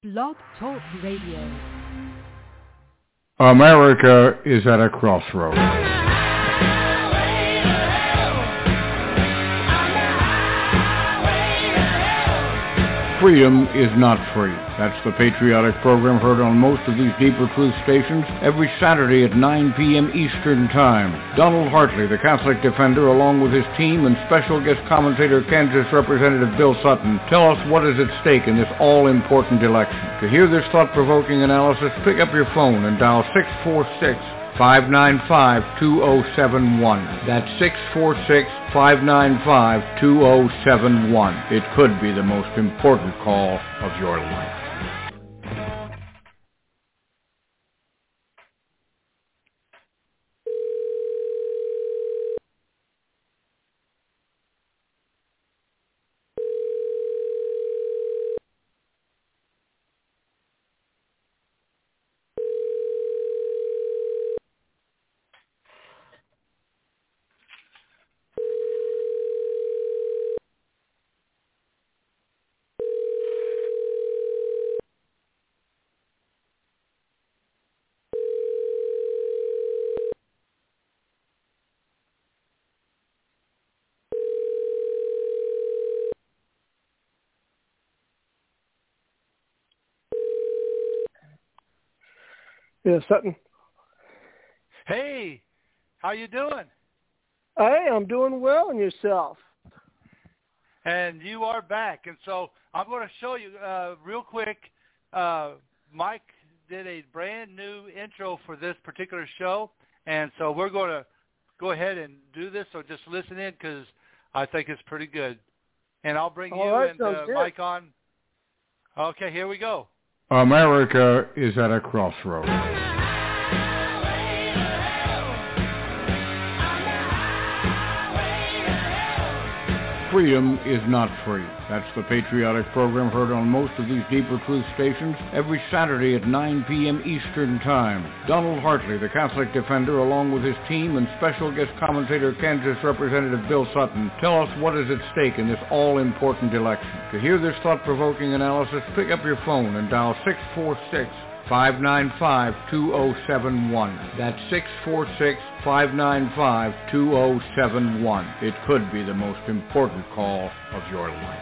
Blog Talk Radio. America is at a crossroads. Freedom is not free. That's the patriotic program heard on most of these Deeper Truth stations every Saturday at 9 p.m. Eastern Time. Donald Hartley, the Catholic Defender, along with his team and special guest commentator Kansas Representative Bill Sutton, tell us what is at stake in this all-important election. To hear this thought-provoking analysis, pick up your phone and dial 646-595-2071. That's 646-595-2071. It could be the most important call of your life. Yeah, Sutton. Hey, how you doing? Hey, I'm doing well, and yourself? And you are back, and so I'm going to show you real quick. Mike did a brand new intro for this particular show, and so we're going to go ahead and do this, so just listen in because I think it's pretty good. And I'll bring you and Mike on. Okay, here we go. America is at a crossroads. Freedom is not free. That's the patriotic program heard on most of these Deeper Truth stations every Saturday at 9 p.m. Eastern Time. Donald Hartley, the Catholic Defender, along with his team and special guest commentator Kansas Representative Bill Sutton, tell us what is at stake in this all-important election. To hear this thought-provoking analysis, pick up your phone and dial 646-595-2071. That's 646-595-2071. It could be the most important call of your life.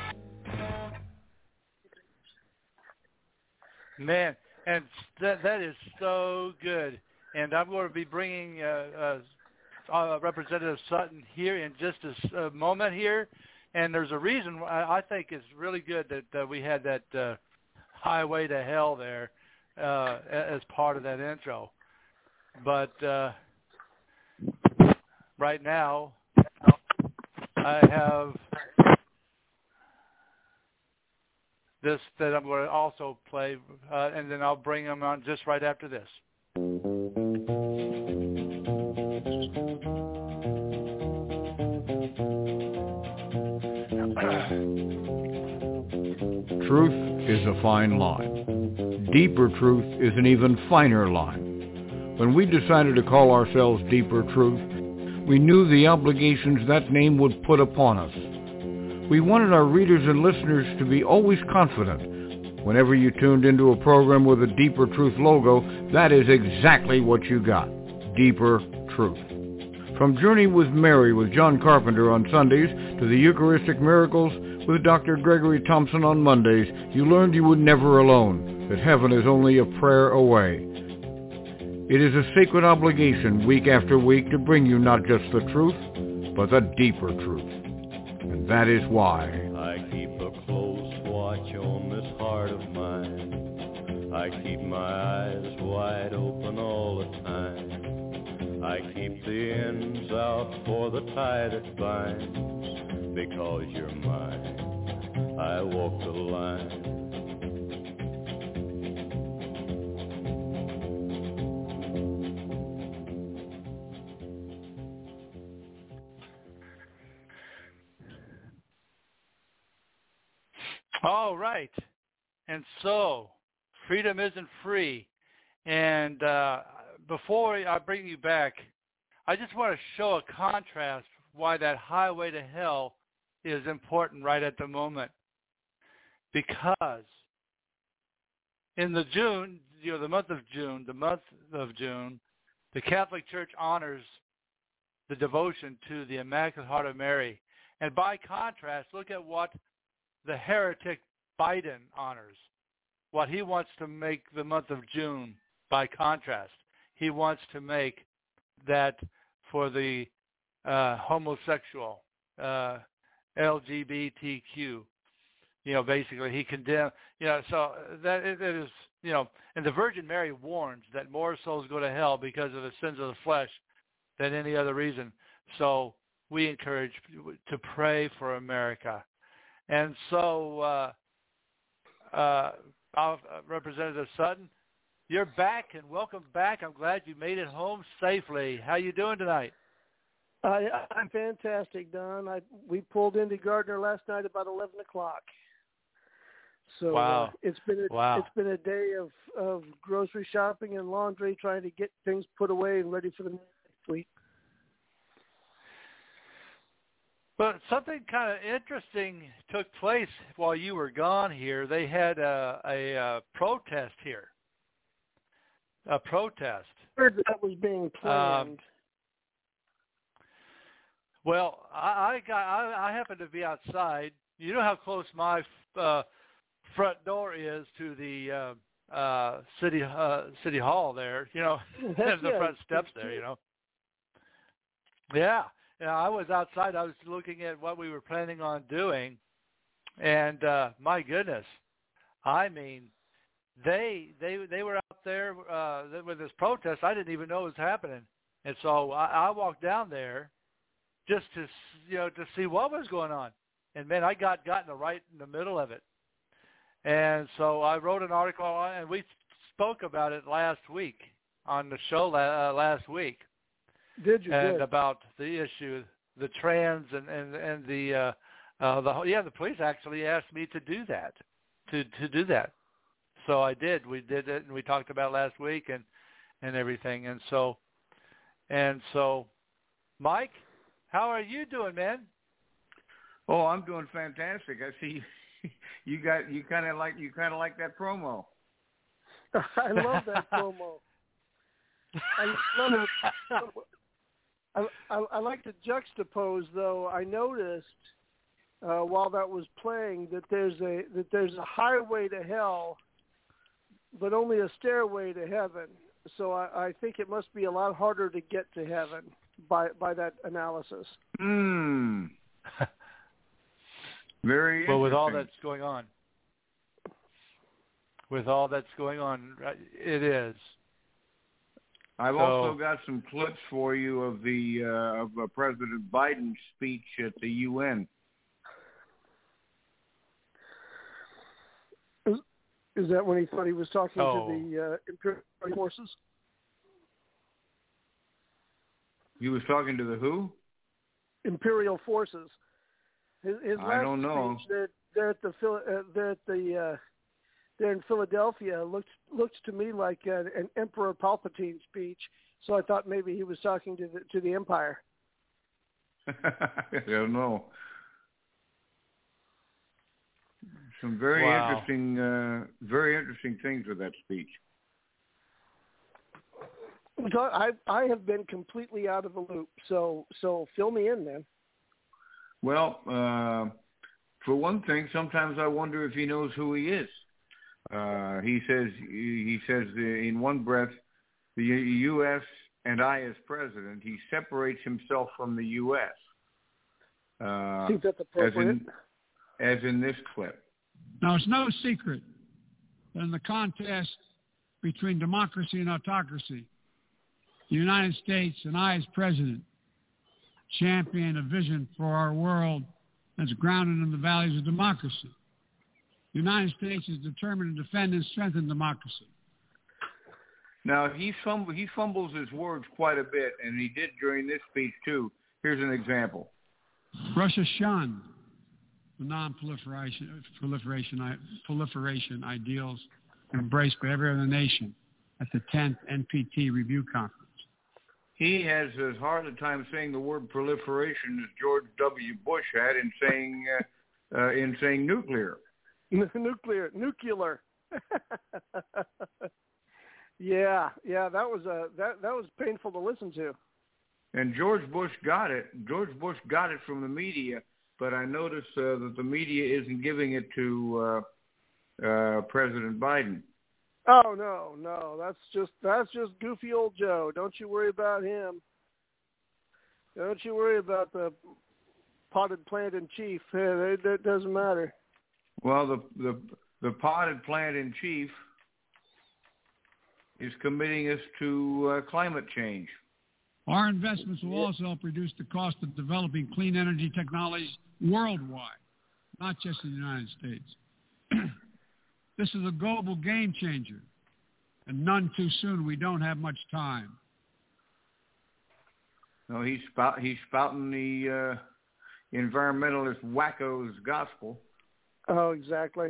Man, and that is so good. And I'm going to be bringing Representative Sutton here in just a moment here. And there's a reason I think it's really good that we had that highway to hell there as part of that intro. But right now, I have this that I'm going to also play, and then I'll bring them on just right after this. Truth is a fine line. Deeper Truth is an even finer line. When we decided to call ourselves Deeper Truth, we knew the obligations that name would put upon us. We wanted our readers and listeners to be always confident. Whenever you tuned into a program with a Deeper Truth logo, that is exactly what you got. Deeper Truth. From Journey with Mary with John Carpenter on Sundays to the Eucharistic Miracles with Dr. Gregory Thompson on Mondays, you learned you were never alone, that heaven is only a prayer away. It is a sacred obligation week after week to bring you not just the truth, but the deeper truth. And that is why I keep a close watch on this heart of mine. I keep my eyes wide open all the time. I keep the ends out for the tie that binds. Because you're mine, I walk the line. All right. And so, freedom isn't free. And before I bring you back, I just want to show a contrast why that highway to hell is important right at the moment. Because in the June, the month of June, the Catholic Church honors the devotion to the Immaculate Heart of Mary. And by contrast, look at what the heretic Biden honors, what he wants to make the month of June. By contrast, he wants to make that for the homosexual, LGBTQ. Basically he condemned, so that it is, and the Virgin Mary warns that more souls go to hell because of the sins of the flesh than any other reason. So we encourage to pray for America. And so, Representative Sutton, you're back, and welcome back. I'm glad you made it home safely. How you doing tonight? I'm fantastic, Don. We pulled into Gardner last night about 11 o'clock. So wow. It's been a day of grocery shopping and laundry, trying to get things put away and ready for the next week. But something kind of interesting took place while you were gone here. They had a protest here. A protest. I heard that was being planned. Well, I happened to be outside. You know how close my front door is to the city hall there. The front steps there. Yeah. I was outside. I was looking at what we were planning on doing, and my goodness, I mean, they were out there with this protest. I didn't even know it was happening, and so I walked down there just to see what was going on, and man, I got right in the middle of it, and so I wrote an article on it, and we spoke about it last week on the show last week. Did you? And about the issue, the trans and the police actually asked me to do that, to do that. So I did. We did it, and we talked about it last week and everything. And so, Mike, how are you doing, man? Oh, I'm doing fantastic. I see you kind of like that promo. I love that promo. I love it. I like to juxtapose, though. I noticed while that was playing that there's a highway to hell, but only a stairway to heaven. So I think it must be a lot harder to get to heaven by that analysis. Very interesting. Well, with all that's going on, it is. I've also got some clips for you of President Biden's speech at the UN. Is that when he thought he was talking to the Imperial forces? He was talking to the who? Imperial forces. His last I don't know. speech there in Philadelphia looks to me like an Emperor Palpatine speech. So I thought maybe he was talking to the Empire. I don't know. Some very interesting things with that speech. I have been completely out of the loop. So fill me in, man. Well, for one thing, sometimes I wonder if he knows who he is. He says in one breath, the U.S. and I as president, he separates himself from the U.S. Seems that's appropriate. As in this clip. Now, it's no secret that in the contest between democracy and autocracy, the United States and I as president champion a vision for our world that's grounded in the values of democracy. The United States is determined to defend and strengthen democracy. Now, he fumbles his words quite a bit, and he did during this speech, too. Here's an example. Russia shunned the non-proliferation ideals embraced by every other nation at the 10th NPT Review Conference. He has as hard a time saying the word proliferation as George W. Bush had in saying nuclear. Nuclear. Yeah, that was painful to listen to. And George Bush got it. George Bush got it from the media, but I noticed that the media isn't giving it to President Biden. Oh no, that's just goofy old Joe. Don't you worry about him. Don't you worry about the potted plant in chief. That doesn't matter. Well, the potted plant in chief is committing us to climate change. Our investments will also help reduce the cost of developing clean energy technologies worldwide, not just in the United States. This is a global game changer, and none too soon. We don't have much time. No, he's spouting the environmentalist wacko's gospel. Oh, exactly.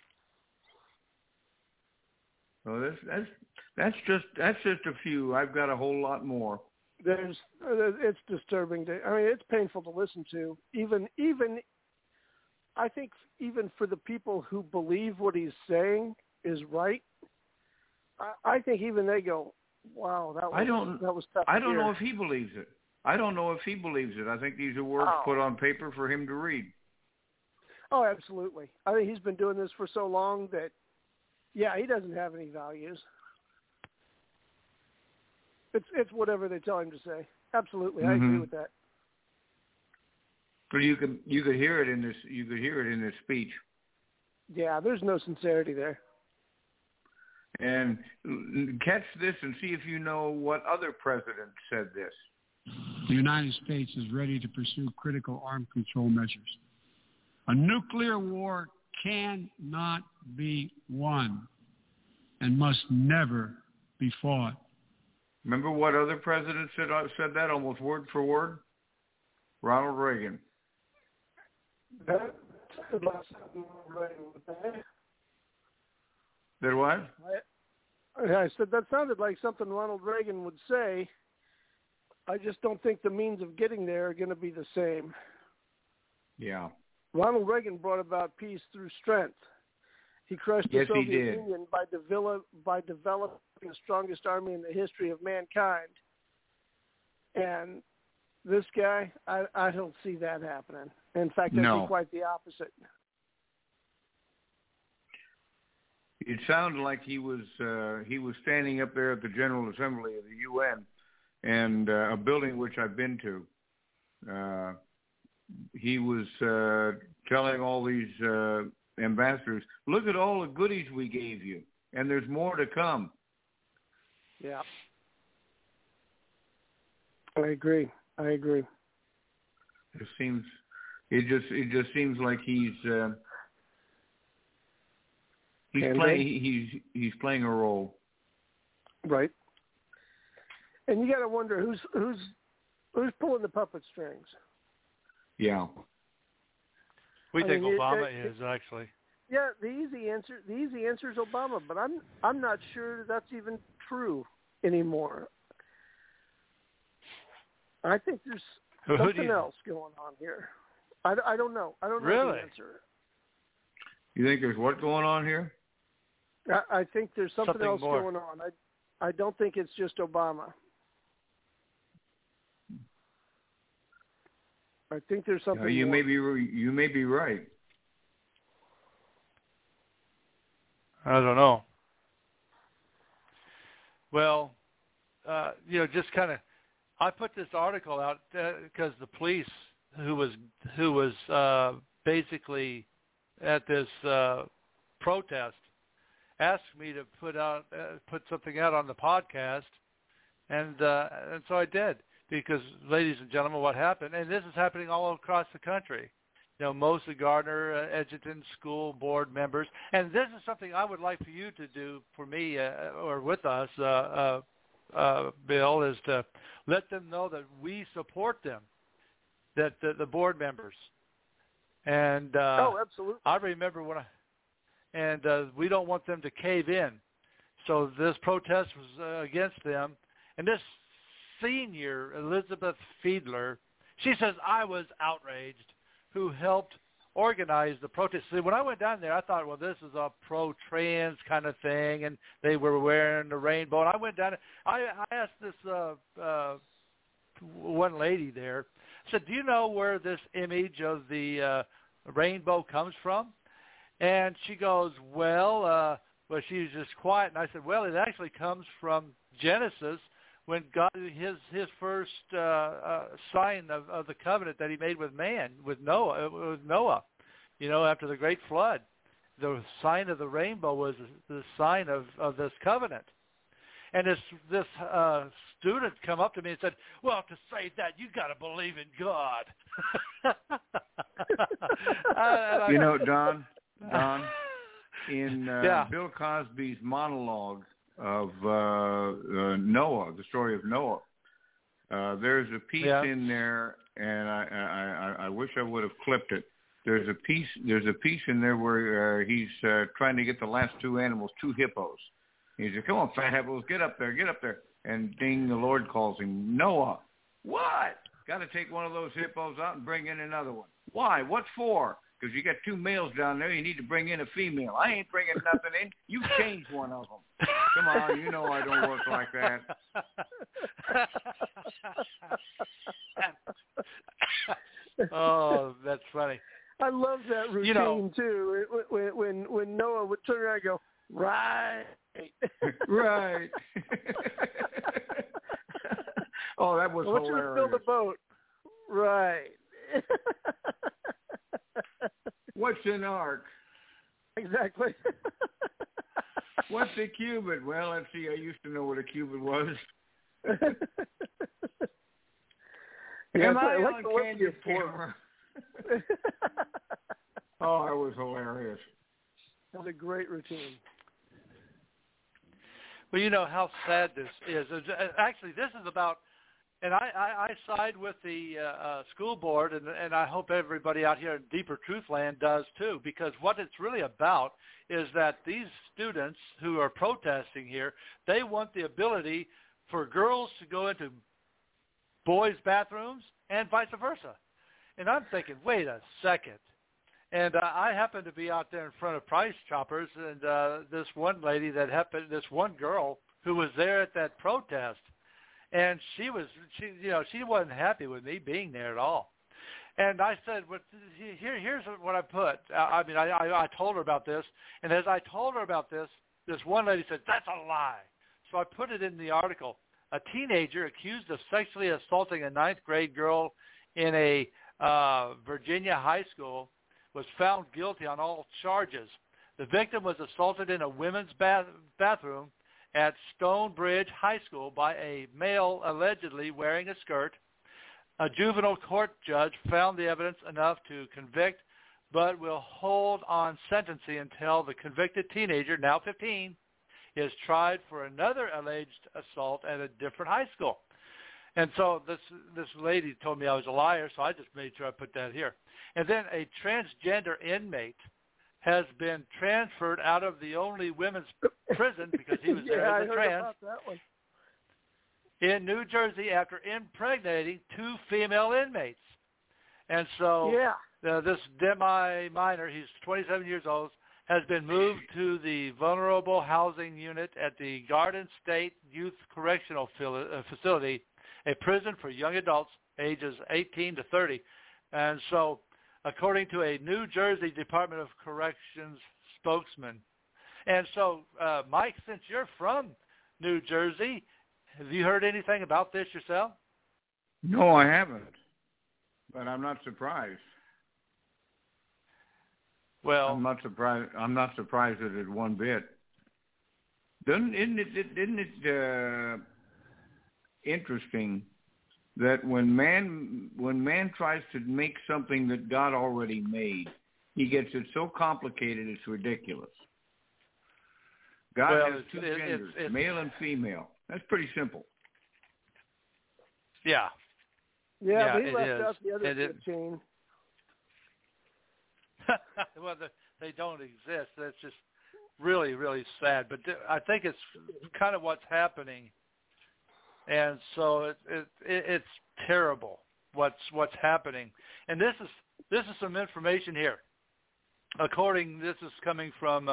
So that's just a few. I've got a whole lot more. It's disturbing it's painful to listen to. Even I think even for the people who believe what he's saying is right, I think even they go, "Wow, that was tough." I don't know if he believes it. I think these are words put on paper for him to read. Oh, absolutely. I think he's been doing this for so long that, yeah, he doesn't have any values. It's whatever they tell him to say. Absolutely, I agree with that. But you could hear it in this speech. Yeah, there's no sincerity there. And catch this and see if you know what other president said this. The United States is ready to pursue critical arms control measures. A nuclear war cannot be won and must never be fought. Remember what other president said that almost word for word? Ronald Reagan. That what? I said that sounded like something Ronald Reagan would say. I just don't think the means of getting there are going to be the same. Yeah. Ronald Reagan brought about peace through strength. He crushed the Soviet Union by developing the strongest army in the history of mankind. And this guy, I don't see that happening. In fact, I see quite the opposite. It sounded like he was standing up there at the General Assembly of the UN, and a building which I've been to. He was telling all these ambassadors, "Look at all the goodies we gave you, and there's more to come." Yeah, I agree. It just seems like he's playing a role. Right. And you got to wonder who's pulling the puppet strings. Yeah. We think Obama is actually. Yeah, the easy answer is Obama, but I'm not sure that's even true anymore. I think there's something else going on here. I don't know. I don't know the answer. You think there's what going on here? I think there's something else going on. I don't think it's just Obama. I think there's something. You may be right. I don't know. Well, just kind of, I put this article out because the police who was basically at this protest asked me to put something out on the podcast, and so I did. Because, ladies and gentlemen, what happened, and this is happening all across the country, mostly Gardner, Edgerton School Board members, and this is something I would like for you to do for me or with us, Bill, is to let them know that we support them, that the board members. And absolutely. I remember we don't want them to cave in. So this protest was against them, and this senior Elizabeth Fiedler, she says, "I was outraged," who helped organize the protest. See, when I went down there, I thought, well, this is a pro-trans kind of thing, and they were wearing the rainbow. And I went down. I asked this one lady there. I said, "Do you know where this image of the rainbow comes from?" And she goes, "Well, she was just quiet." And I said, "Well, it actually comes from Genesis." When God, his first sign of the covenant that he made with man, with Noah, after the great flood, the sign of the rainbow was the sign of this covenant. And this student come up to me and said, "Well, to say that, you got to believe in God." Don, in Bill Cosby's monologue of Noah, the story of Noah, there's a piece in there, and I wish I would have clipped it. There's a piece in there where he's trying to get the last two animals, two hippos. He said, "Come on, fat hippos, get up there. And ding, the Lord calls him, "Noah, what? Got to take one of those hippos out and bring in another one. Why? What for? Because you got two males down there. You need to bring in a female. I ain't bringing nothing in. You change one of them. Come on, you know I don't work like that." Oh, that's funny. I love that routine too. When Noah would turn around and go, "Right." Right. Oh, that was hilarious. I want you to fill the boat. Right. What's an arc? Exactly. What's a cubit? Well, let's see. I used to know what a cubit was. Am I on candid camera? Oh, that was hilarious. That was a great routine. Well, you know how sad this is. Actually, this is about, and I side with the school board, and I hope everybody out here in Deeper Truth Land does too, because what it's really about is that these students who are protesting here, they want the ability for girls to go into boys' bathrooms and vice versa. And I'm thinking, wait a second. And I happened to be out there in front of Price Choppers, and this one one girl who was there at that protest, and she wasn't happy with me being there at all. And I said, "Well, here's what I put." I told her about this, and as I told her about this, this one lady said, "That's a lie." So I put it in the article. A teenager accused of sexually assaulting a 9th grade girl in a Virginia high school was found guilty on all charges. The victim was assaulted in a women's bathroom at Stonebridge High School by a male allegedly wearing a skirt. A juvenile court judge found the evidence enough to convict, but will hold on sentencing until the convicted teenager, now 15, is tried for another alleged assault at a different high school. And so this lady told me I was a liar, so I just made sure I put that here. And then a transgender inmate has been transferred out of the only women's prison because he was there as a trans about that one. in New Jersey after impregnating 2 female inmates. And so this demi-minor, he's 27 years old, has been moved to the vulnerable housing unit at the Garden State Youth Correctional Facility, a prison for young adults ages 18 to 30. And so, according to a New Jersey Department of Corrections spokesman. And so, Mike, since you're from New Jersey, have you heard anything about this yourself? No, I haven't. But I'm not surprised. Well, I'm not surprised at it one bit. Isn't it interesting that when man tries to make something that God already made, he gets it so complicated it's ridiculous. God has 2 genders, male and female. That's pretty simple. Yeah. Yeah, but he left out the other 15. Well, they don't exist. That's just really, really sad. But I think it's kind of what's happening, and so it's terrible what's happening. And this is some information here. this is coming from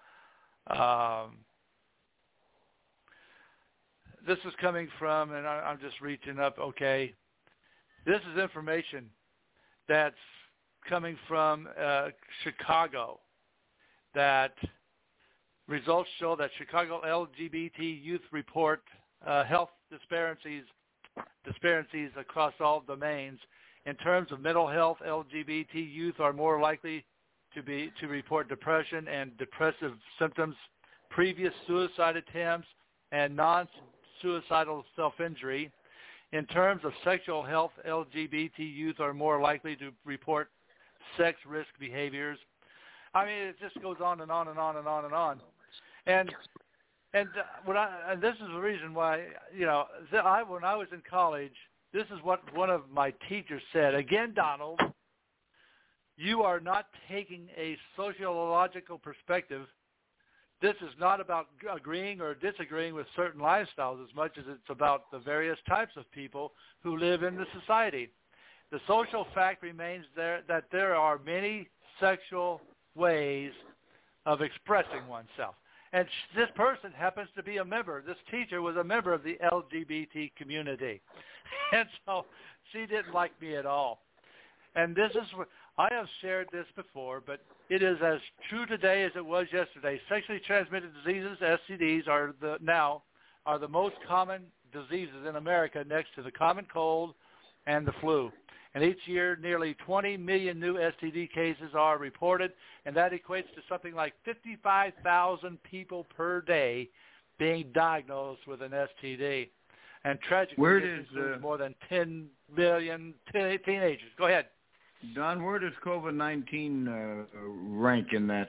and I'm just reaching up. Okay, this is information that's coming from Chicago. That results show that Chicago LGBT youth report health disparities across all domains. In terms of mental health, LGBT youth are more likely to report depression and depressive symptoms, previous suicide attempts, and non-suicidal self-injury. In terms of sexual health, LGBT youth are more likely to report sex risk behaviors. I mean, it just goes on and on and on and on and on. And this is the reason why, when I was in college, this is what one of my teachers said. Again, Donald, you are not taking a sociological perspective. This is not about agreeing or disagreeing with certain lifestyles as much as it's about the various types of people who live in the society. The social fact remains that there are many sexual ways of expressing oneself. And this person happens to be a member. This teacher was a member of the LGBT community. And so she didn't like me at all. And this is what I have shared this before, but it is as true today as it was yesterday. Sexually transmitted diseases, STDs, are the most common diseases in America next to the common cold and the flu. And each year, nearly 20 million new STD cases are reported, and that equates to something like 55,000 people per day being diagnosed with an STD. And tragically, this includes more than 10 million teenagers. Go ahead. Don, where does COVID-19 rank in that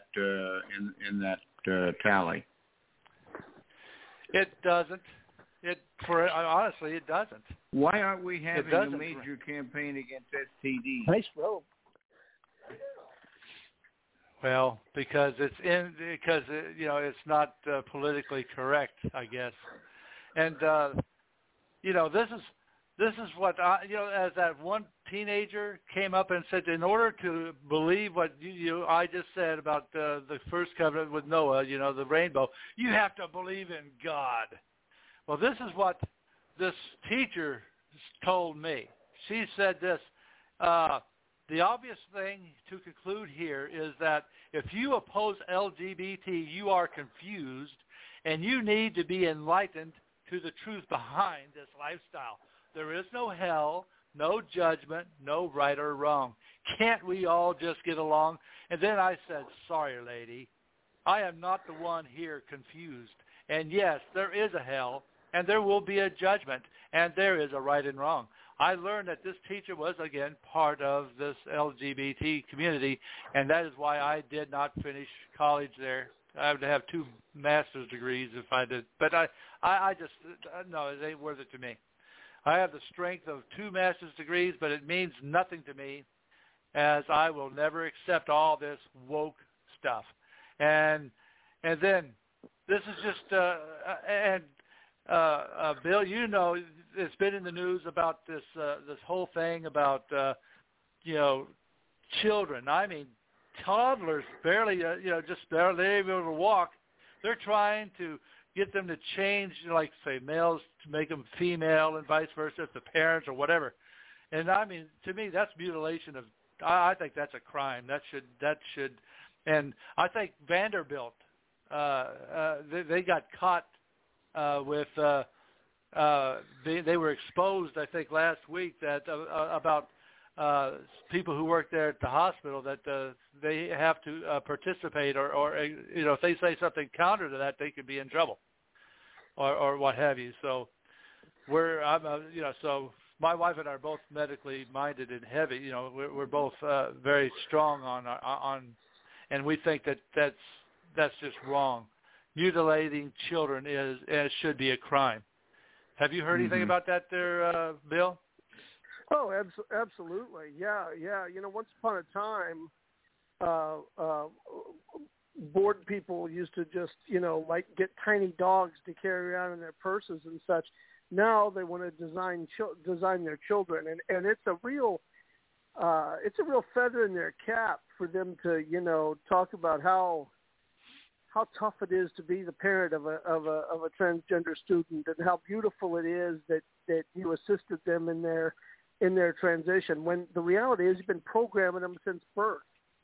tally? It doesn't. Honestly, it doesn't. Why aren't we having a major campaign against STDs? Nice robe. Well, because it's not politically correct, I guess. And this is what as that one teenager came up and said, in order to believe what I just said about the first covenant with Noah, the rainbow, you have to believe in God. Well, this is what this teacher told me. She said this, the obvious thing to conclude here is that if you oppose LGBT, you are confused, and you need to be enlightened to the truth behind this lifestyle. There is no hell, no judgment, no right or wrong. Can't we all just get along? And then I said, sorry, lady, I am not the one here confused. And yes, there is a hell, and there will be a judgment, and there is a right and wrong. I learned that this teacher was, again, part of this LGBT community, and that is why I did not finish college there. I would have 2 master's degrees if I did. But I just, no, it ain't worth it to me. I have the strength of 2 master's degrees, but it means nothing to me, as I will never accept all this woke stuff. And then this is just, Bill, it's been in the news about this whole thing about children. I mean, toddlers barely able to walk. They're trying to get them to change, like say males to make them female and vice versa, if the parents or whatever. And I mean, to me, that's mutilation of. I think that's a crime. That should. And I think Vanderbilt, they got caught with. They were exposed, I think, last week that about people who work there at the hospital that they have to participate, or if they say something counter to that, they could be in trouble, or what have you. So so my wife and I are both medically minded and heavy. We're both very strong on, and we think that that's just wrong. Mutilating children should be a crime. Have you heard anything about that there, Bill? Oh, absolutely. Yeah. Once upon a time, bored people used to just, get tiny dogs to carry around in their purses and such. Now they want to design their children, and it's a real it's a real feather in their cap for them to, talk about how tough it is to be the parent of a transgender student, and how beautiful it is that you assisted them in their transition. When the reality is, you've been programming them since birth.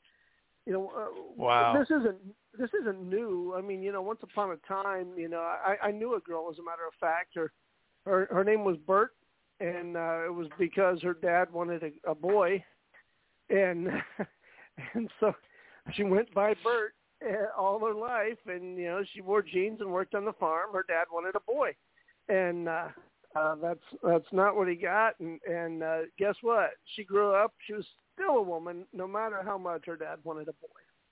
Wow. This isn't new. I mean, once upon a time, I knew a girl, as a matter of fact. Her name was Bert, and it was because her dad wanted a boy, and so she went by Bert all her life, and she wore jeans and worked on the farm. Her dad wanted a boy, and that's not what he got. And guess what? She grew up. She was still a woman, no matter how much her dad wanted a boy.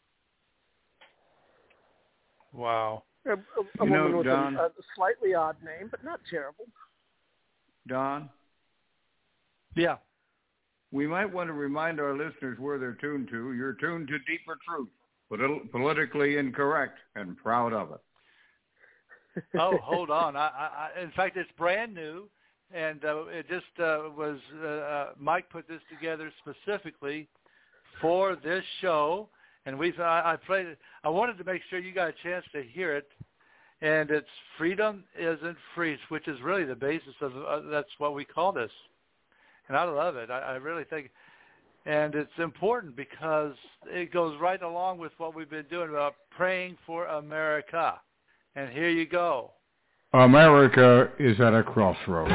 Wow. A woman with Don, a slightly odd name, but not terrible. Don? Yeah. We might want to remind our listeners where they're tuned to. You're tuned to Deeper Truth, politically incorrect, and proud of it. Oh, hold on. I in fact, it's brand new, and it just was Mike put this together specifically for this show, and I played it. I wanted to make sure you got a chance to hear it, and it's Freedom Isn't Free, which is really the basis of that's what we call this, and I love it. I really think, and it's important because it goes right along with what we've been doing about praying for America. And here you go. America is at a crossroads.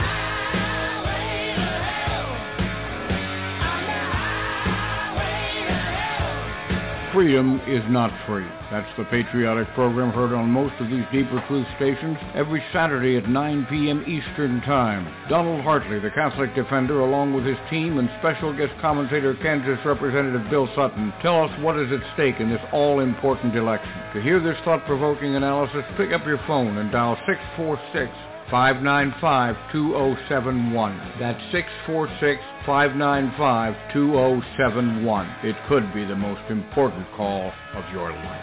Freedom is not free. That's the patriotic program heard on most of these Deeper Truth stations every Saturday at 9 p.m. Eastern Time. Donald Hartley, the Catholic Defender, along with his team, and special guest commentator Kansas Representative Bill Sutton, tell us what is at stake in this all-important election. To hear this thought-provoking analysis, pick up your phone and dial 646-595-2071. That's 646-595-2071. It could be the most important call of your life.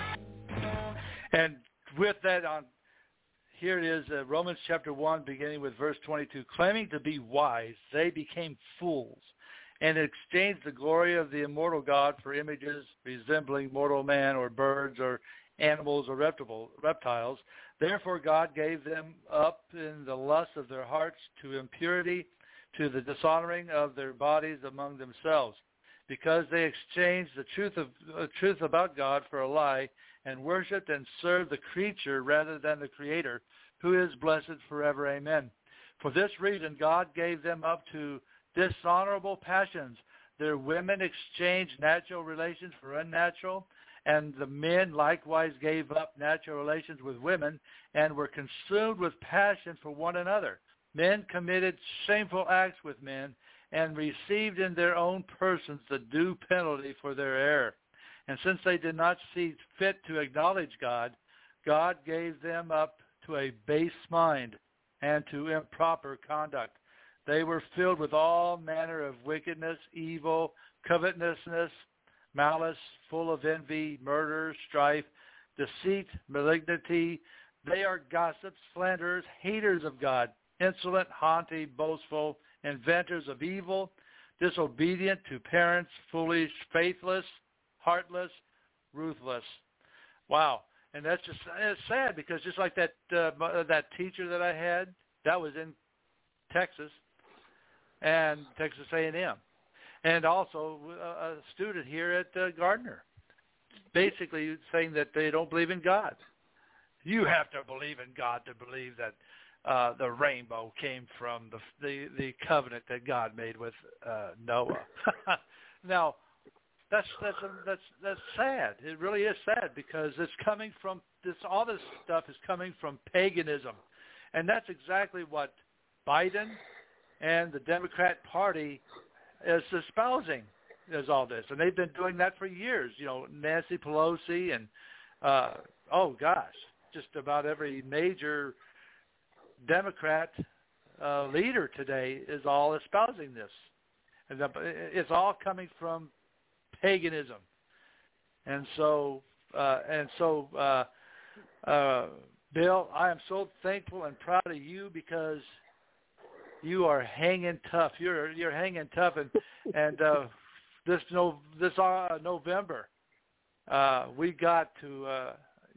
And with that on, here it is, Romans chapter 1, beginning with verse 22. Claiming to be wise, they became fools and exchanged the glory of the immortal God for images resembling mortal man or birds or animals or reptiles. Therefore God gave them up in the lust of their hearts to impurity, to the dishonoring of their bodies among themselves, because they exchanged the truth about God for a lie, and worshipped and served the creature rather than the Creator, who is blessed forever. Amen. For this reason God gave them up to dishonorable passions. Their women exchanged natural relations for unnatural, and the men likewise gave up natural relations with women and were consumed with passion for one another. Men committed shameful acts with men and received in their own persons the due penalty for their error. And since they did not see fit to acknowledge God, God gave them up to a base mind and to improper conduct. They were filled with all manner of wickedness, evil, covetousness, malice, full of envy, murder, strife, deceit, malignity. They are gossips, slanderers, haters of God, insolent, haughty, boastful, inventors of evil, disobedient to parents, foolish, faithless, heartless, ruthless. Wow. And that's just, it's sad because just like that teacher that I had, that was in Texas, and Texas A&M, and also a student here at Gardner, basically saying that they don't believe in God. You have to believe in God to believe that the rainbow came from the covenant that God made with Noah. Now, that's sad. It really is sad because it's coming from this. All this stuff is coming from paganism, and that's exactly what Biden and the Democrat Party is espousing. Is all this, and they've been doing that for years. You know, Nancy Pelosi and just about every major Democrat leader today is all espousing this, and it's all coming from paganism. And so, Bill, I am so thankful and proud of you because you are hanging tough. You're hanging tough, and this November, we got to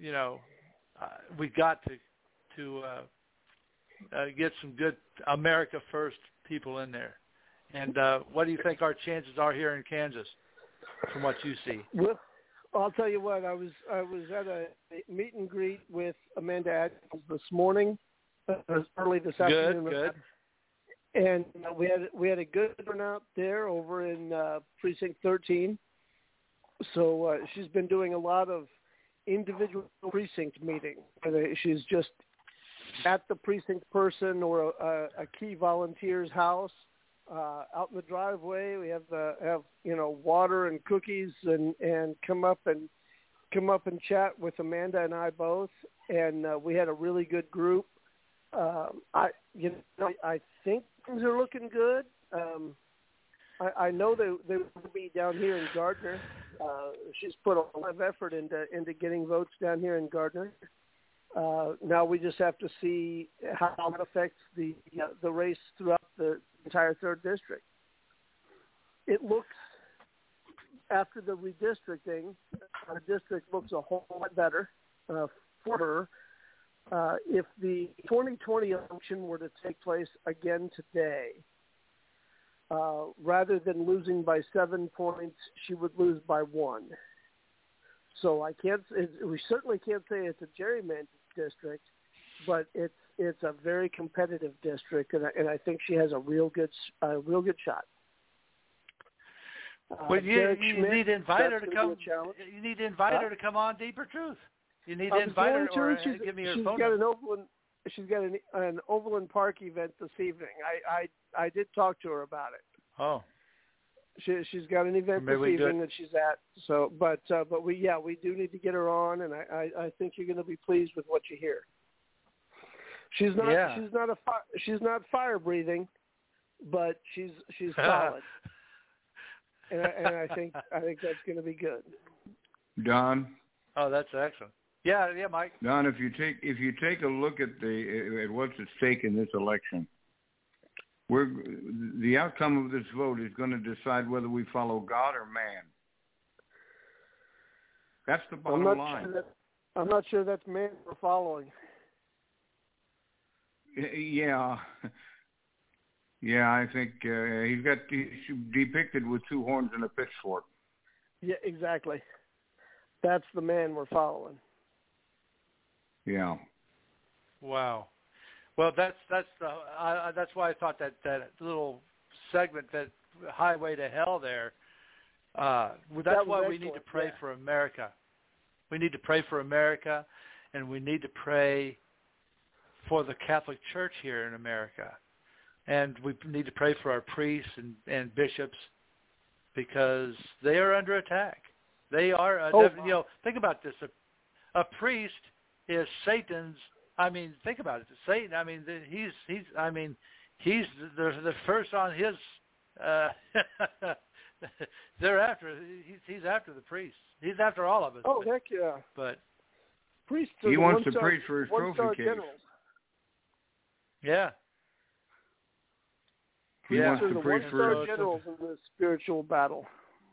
get some good America First people in there. And what do you think our chances are here in Kansas, from what you see? Well, I'll tell you what. I was at a meet and greet with Amanda Adkins this morning, early this afternoon. Good. And we had a good turnout there over in Precinct 13. So she's been doing a lot of individual precinct meetings. She's just at the precinct person or a key volunteer's house. Out in the driveway, we have water and cookies, and come up and chat with Amanda and I both, and we had a really good group. I think things are looking good. I know they will be down here in Gardner. She's put a lot of effort into getting votes down here in Gardner. Now we just have to see how that affects the race throughout the entire 3rd district. It looks, after the redistricting, our district looks a whole lot better for her. If the 2020 election were to take place again today, rather than losing by 7 points, she would lose by 1. So we certainly can't say it's a gerrymandered district, but it's a very competitive district, and I think she has a real good shot. Well, you need to invite her to come. You need to invite her to come on Deeper Truth. You need to invite her, or give me her phone number. She's got an Overland Park event this evening. I did talk to her about it. Oh. She's got an event this evening that she's at. So, but we do need to get her on, and I think you're going to be pleased with what you hear. She's not fire breathing, but she's solid, and I think that's going to be good. Don. Oh, that's excellent. Yeah, Mike. Don, if you take a look at what's at stake in this election, the outcome of this vote is going to decide whether we follow God or man. That's the bottom line. I'm not sure that's man we're following. Yeah, I think he's depicted with 2 horns and a pitchfork. Yeah, exactly. That's the man we're following. Yeah. Wow. Well, that's why I thought that little segment, that Highway to Hell there. That's why we need to pray for America. We need to pray for America, and we need to pray for the Catholic Church here in America, and we need to pray for our priests and bishops, because they are under attack. They are. Think about this: a priest is Satan's. I mean, think about it. Satan. I mean, he's the first on his. They're after. He's after the priests. He's after all of us. Oh, heck yeah! But priests. He wants to preach for his trophy case. Generals. Yeah. He wants to preach for his generals in the spiritual battle.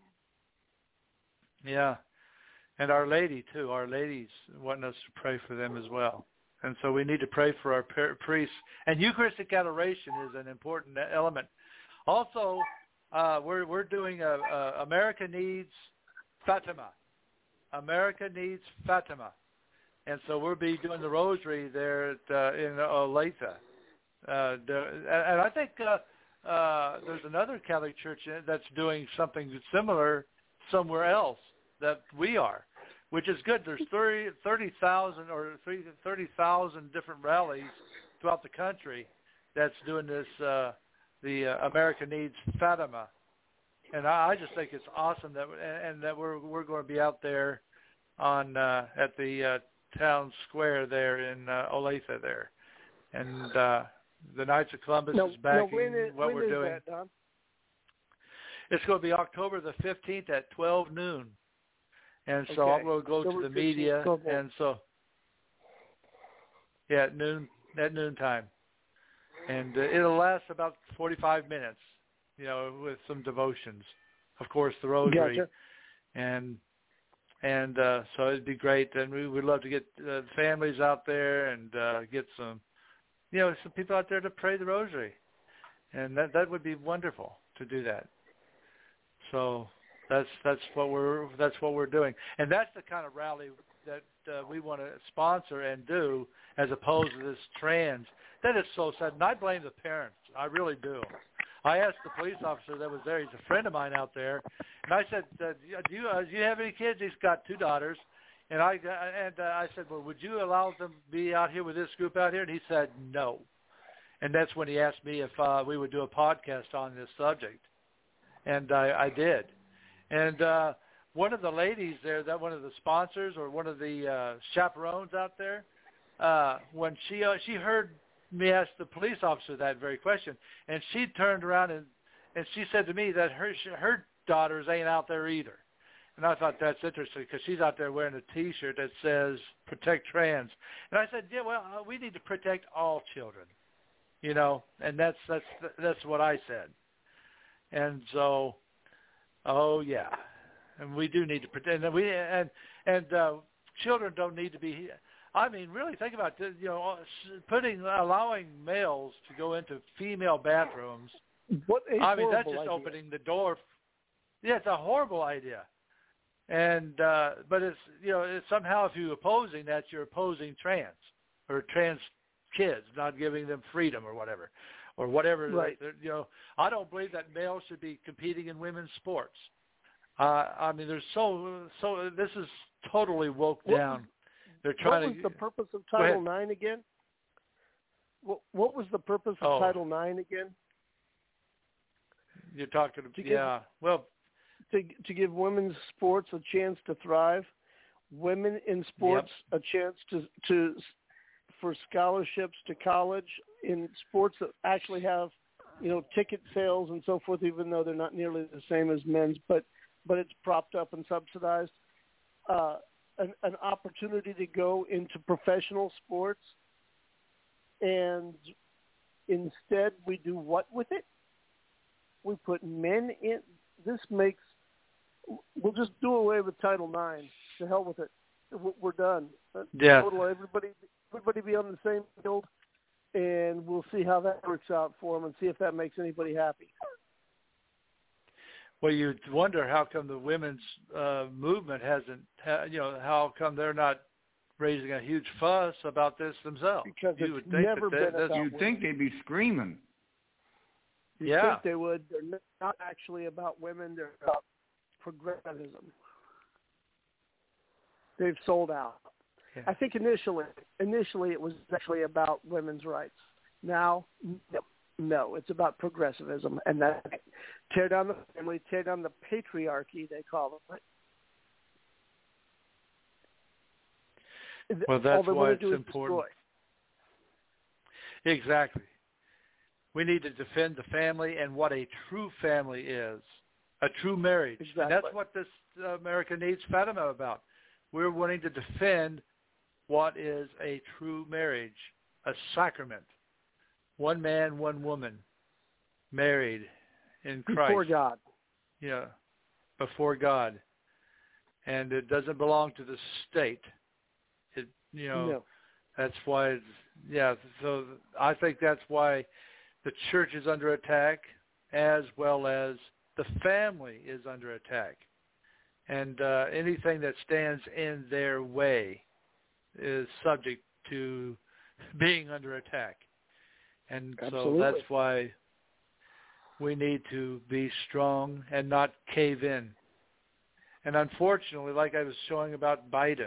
Yeah, and Our Lady too. Our Lady's wanting us to pray for them as well. And so we need to pray for our priests. And Eucharistic adoration is an important element. Also, we're doing America Needs Fatima. America Needs Fatima. And so we'll be doing the rosary there in Olathe. And I think there's another Catholic church that's doing something similar somewhere else that we are, which is good. There's 30,000 different rallies throughout the country that's doing this, the America Needs Fatima. And I just think it's awesome that we're going to be out there on at the town square there in Olathe there. And the Knights of Columbus is backing what we're doing. That, Don? It's going to be October the 15th at 12 noon. And so I'm going to go to the media, and so at noon time, And it'll last about 45 minutes, with some devotions. Of course, the rosary. Gotcha. And so it'd be great. And we would love to get families out there and get some, some people out there to pray the rosary. And that would be wonderful to do that. So that's what we're doing. And that's the kind of rally that we want to sponsor and do, as opposed to this trans. That is so sad. And I blame the parents. I really do. I asked the police officer that was there. He's a friend of mine out there, and I said, "Do you have any kids?" He's got 2 daughters, and I said, "Well, would you allow them to be out here with this group out here?" And he said, "No." And that's when he asked me if we would do a podcast on this subject, and I did. And one of the ladies there, that one of the sponsors or one of the chaperones out there, when she heard me ask the police officer that very question, and she turned around and she said to me that her daughters ain't out there either. And I thought that's interesting, because she's out there wearing a T-shirt that says "Protect Trans." And I said, yeah, well, we need to protect all children, and that's what I said. And so, oh yeah, and we do need to protect. And children don't need to be. I mean, really think about this, allowing males to go into female bathrooms. What a I mean, that's just idea. opening the door. Yeah, it's a horrible idea. And but it's it's somehow, if you're opposing that, you're opposing trans or trans kids, not giving them freedom or whatever. Right. I don't believe that males should be competing in women's sports. I mean, there's so this is totally woke down. They're trying what was the purpose of Title IX again? What was the purpose of Title IX again? You're talking to give women's sports a chance to thrive, women in sports a chance to for scholarships to college in sports that actually have ticket sales and so forth, even though they're not nearly the same as men's, but it's propped up and subsidized. An opportunity to go into professional sports, and instead we do what with it? We put men in. We'll just do away with Title IX. To hell with it. We're done. Yeah. Everybody be on the same field, and we'll see how that works out for them and see if that makes anybody happy. Well, you wonder how come the women's movement hasn't, how come they're not raising a huge fuss about this themselves? Because it's never been about women. You'd think they'd be screaming. You'd think they would. They're not actually about women. They're about progressivism. They've sold out. Yeah. I think initially it was actually about women's rights. Now, no, it's about progressivism, and that tear down the family, tear down the patriarchy, they call it. Well, that's why it's important. Destroy. Exactly. We need to defend the family and what a true family is, a true marriage. Exactly. And that's what this America needs Fatima about. We're wanting to defend what is a true marriage, a sacrament. One man, one woman, married in Christ. Before God. Yeah, before God. And it doesn't belong to the state. No. That's why, so I think that's why the church is under attack, as well as the family is under attack. And anything that stands in their way is subject to being under attack. And Absolutely. So that's why we need to be strong and not cave in. And unfortunately, like I was showing about Biden,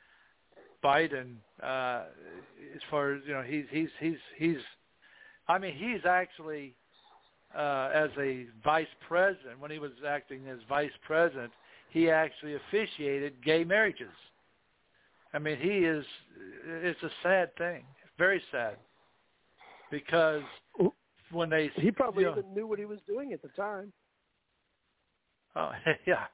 as far as he's actually as a vice president, when he was acting as vice president, he actually officiated gay marriages. I mean, it's a sad thing, very sad, because when he probably even knew what he was doing at the time. Oh, yeah.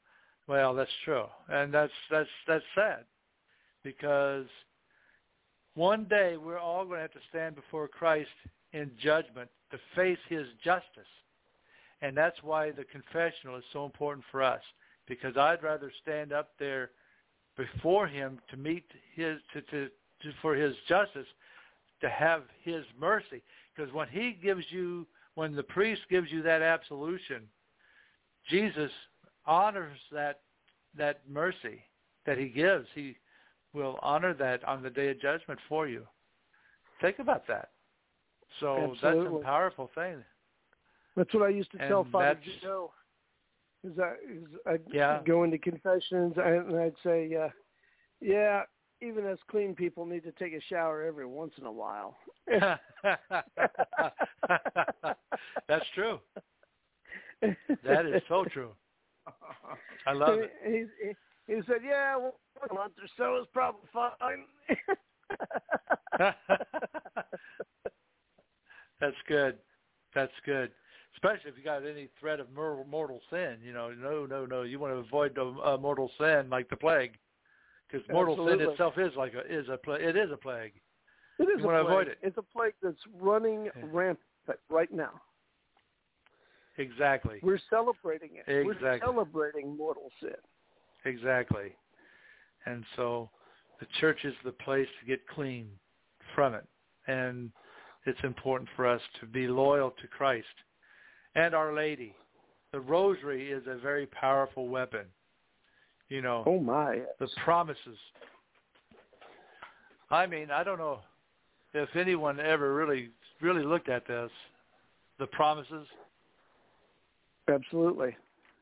Well, that's true, and that's sad, because One day we're all going to have to stand before Christ in judgment to face his justice. And that's why the confessional is so important for us, because I'd rather stand up there before him to meet his for his justice, to have his mercy. Because when the priest gives you that absolution, Jesus honors that mercy that he gives. He will honor that on the day of judgment for you. Think about that. So Absolutely. That's a powerful thing. That's what I used to tell Father that's- Joe. I'd go into confessions and I'd say, even us clean people need to take a shower every once in a while. That's true. That is so true. I love it. He said, well, a month or so is probably fine. That's good. That's good. Especially if you got any threat of mortal sin. No. You want to avoid mortal sin like the plague, because mortal sin itself is a plague. It is a plague. It is you want to avoid it. It's a plague that's running rampant right now. Exactly. We're celebrating it. Exactly. We're celebrating mortal sin. Exactly. And so the church is the place to get clean from it. And it's important for us to be loyal to Christ and Our Lady. The rosary is a very powerful weapon. Oh, my. The promises. I mean, I don't know if anyone ever really looked at this. The promises. Absolutely.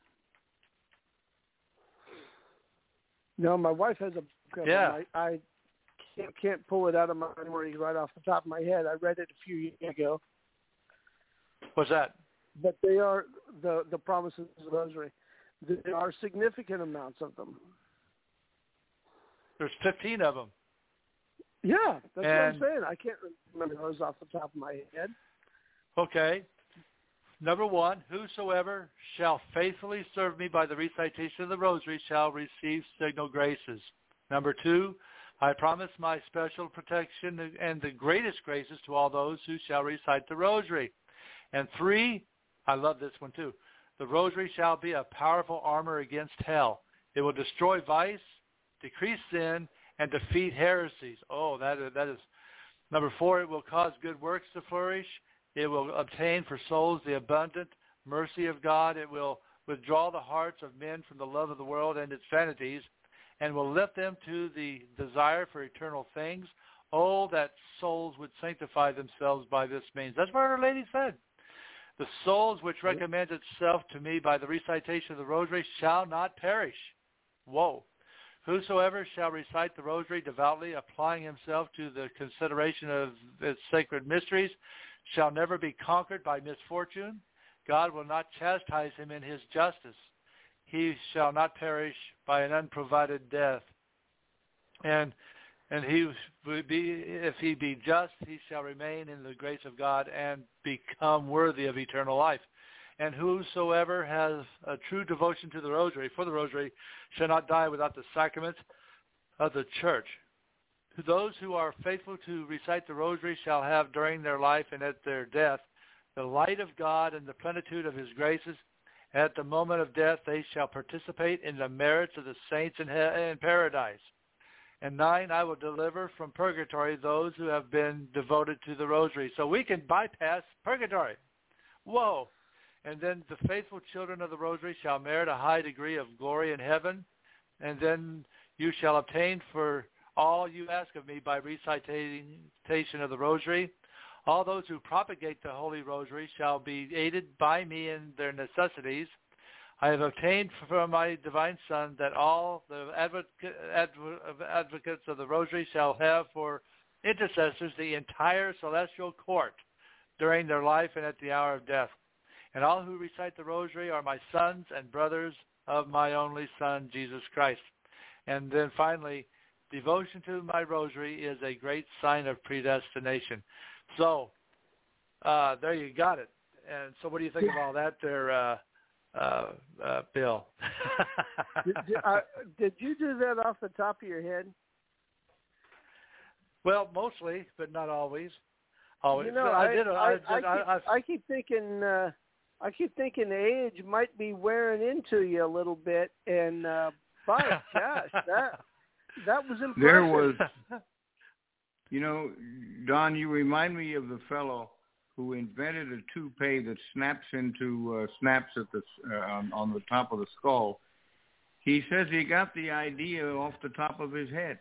No, my wife has a book of them. I can't pull it out of my memory right off the top of my head. I read it a few years ago. What's that? But they are the promises of the rosary. There are significant amounts of them. There's 15 of them. Yeah, that's what I'm saying. I can't remember those off the top of my head. Okay. Number 1, whosoever shall faithfully serve me by the recitation of the rosary shall receive signal graces. Number 2, I promise my special protection and the greatest graces to all those who shall recite the rosary. And 3, I love this one too, the rosary shall be a powerful armor against hell. It will destroy vice, decrease sin, and defeat heresies. Oh, that is. Number 4, it will cause good works to flourish. It will obtain for souls the abundant mercy of God. It will withdraw the hearts of men from the love of the world and its vanities, and will lift them to the desire for eternal things. Oh, that souls would sanctify themselves by this means. That's what Our Lady said. The souls which recommend itself to me by the recitation of the rosary shall not perish. Whoa. Whosoever shall recite the rosary devoutly, applying himself to the consideration of its sacred mysteries, shall never be conquered by misfortune. God will not chastise him in his justice. He shall not perish by an unprovided death. And he would be, if he be just, he shall remain in the grace of God and become worthy of eternal life. And whosoever has a true devotion to the rosary, for the rosary, shall not die without the sacrament of the church. Those who are faithful to recite the rosary shall have during their life and at their death the light of God and the plenitude of his graces. At the moment of death they shall participate in the merits of the saints in paradise. And 9, I will deliver from purgatory those who have been devoted to the rosary. So we can bypass purgatory. Whoa. And then the faithful children of the rosary shall merit a high degree of glory in heaven. And then you shall obtain for all you ask of me by recitation of the rosary. All those who propagate the Holy Rosary shall be aided by me in their necessities. I have obtained from my divine Son that all the advocates of the Rosary shall have for intercessors the entire celestial court during their life and at the hour of death. And all who recite the Rosary are my sons and brothers of my only Son, Jesus Christ. And then finally, devotion to my rosary is a great sign of predestination. So there you got it. And so what do you think of all that there, Bill? Did you do that off the top of your head? Well, mostly, but not always. You know, I keep thinking age might be wearing into you a little bit, and by gosh, that was impressive. There was, Don, you remind me of the fellow who invented a toupee that snaps at the on the top of the skull. He says he got the idea off the top of his head.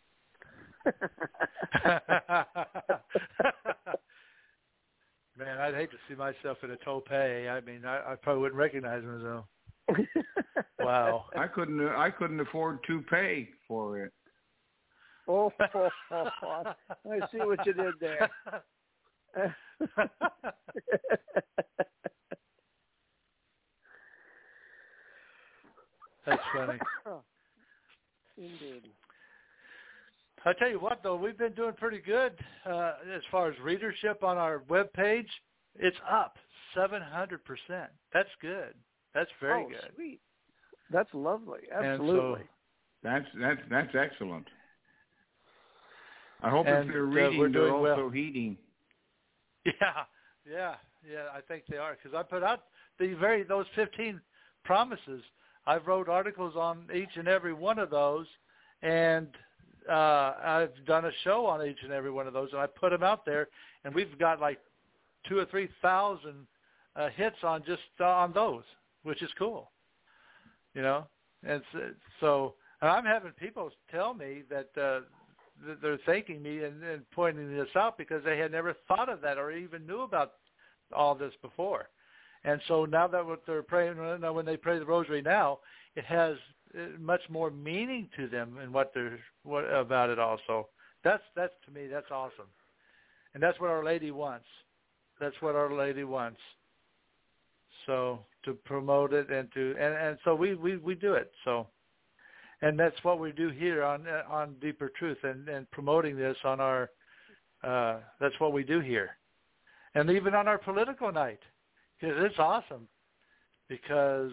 Man, I'd hate to see myself in a toupee. I mean, I probably wouldn't recognize myself. Wow. I couldn't afford toupee for it. Oh, I see what you did there. That's funny. Indeed. I tell you what, though, we've been doing pretty good as far as readership on our webpage. It's up 700%. That's good. That's very good. Sweet. That's lovely. Absolutely. That's excellent. I hope if they're reading, they're also heeding. Yeah. I think they are, because I put out those 15 promises. I've wrote articles on each and every one of those, and I've done a show on each and every one of those, and I put them out there, and we've got like 2,000 or 3,000 hits on just on those, which is cool, And so I'm having people tell me that they're thanking me and pointing this out because they had never thought of that or even knew about all this before. And so now that what they're praying, when they pray the rosary now, it has much more meaning to them and what about it also. That's to me, that's awesome. And that's what Our Lady wants. That's what Our Lady wants. So to promote it and so we do it. So, and that's what we do here on Deeper Truth and promoting this on our, that's what we do here. And even on our political night, because it's awesome because,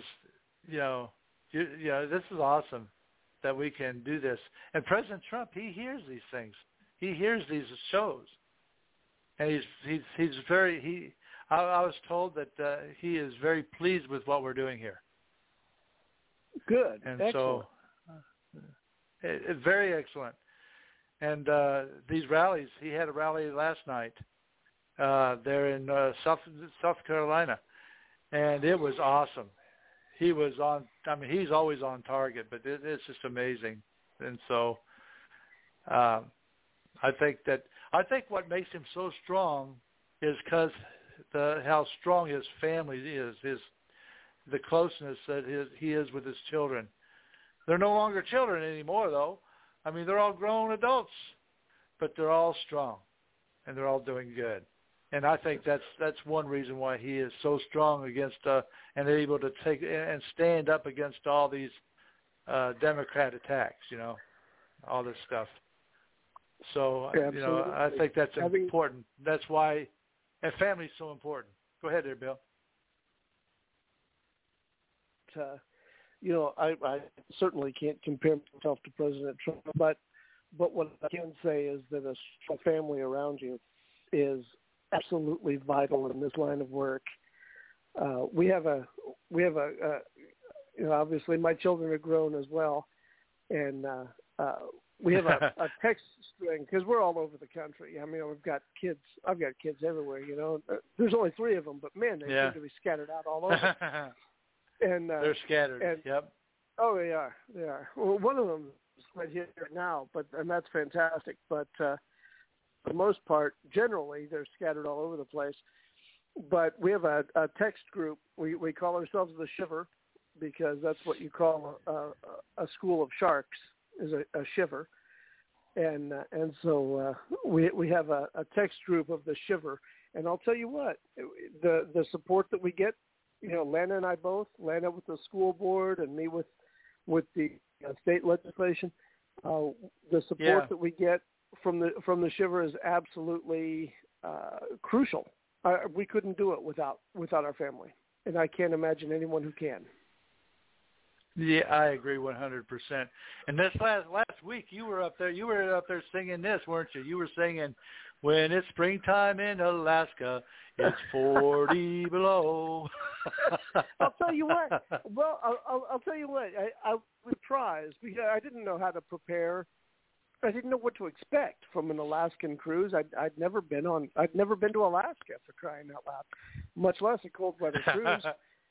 this is awesome that we can do this. And President Trump, he hears these things. He hears these shows. And he's very, I was told that he is very pleased with what we're doing here. Good. And excellent. So, very excellent. And these rallies, he had a rally last night there in South Carolina, and it was awesome. He was he's always on target, but it's just amazing. And so I think what makes him so strong is because how strong his family is, the closeness that he is with his children. They're no longer children anymore, though. I mean, they're all grown adults, but they're all strong, and they're all doing good. And I think that's one reason why he is so strong against and able to take and stand up against all these Democrat attacks, all this stuff. So, I think that's important. That's why, and family is so important. Go ahead there, Bill. I certainly can't compare myself to President Trump, but what I can say is that a strong family around you is absolutely vital in this line of work. We have obviously my children are grown as well, and we have a text string because we're all over the country. I mean, I've got kids everywhere. There's only 3 of them, but man, they seem to be scattered out all over. And they're scattered. Yep. Oh, they are. They are. Well, one of them is right here now, and that's fantastic. But for the most part, generally, they're scattered all over the place. But we have a text group. We call ourselves the Shiver because that's what you call a school of sharks is a shiver. And so we have a text group of the Shiver. And I'll tell you what, the support that we get, Lana and I both, Lana with the school board and me with the state legislation, the support that we get from the Shiver is absolutely crucial. We couldn't do it without our family, and I can't imagine anyone who can. Yeah, I agree 100%. And this last week, you were up there singing this, weren't you? You were singing, "When it's springtime in Alaska, it's 40 below." I'll tell you what. Well, I'll tell you what. I was surprised because I didn't know how to prepare. I didn't know what to expect from an Alaskan cruise. I'd never been to Alaska, for crying out loud, much less a cold weather cruise.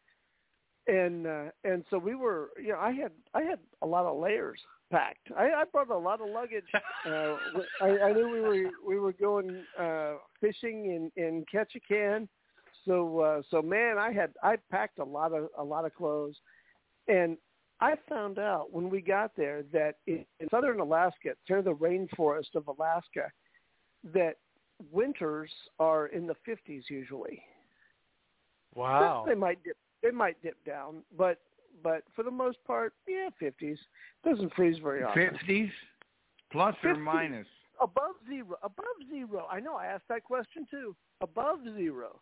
And so we were, I had a lot of layers packed. I brought a lot of luggage. I knew we were going fishing in Ketchikan, so man, I packed a lot of clothes, and I found out when we got there that in southern Alaska, through the rainforest of Alaska, that winters are in the 50s usually. Wow. They might dip down, but for the most part, 50s. Doesn't freeze very often. 50s, plus 50s. or minus? Above zero. Above zero. I know. I asked that question too. Above zero.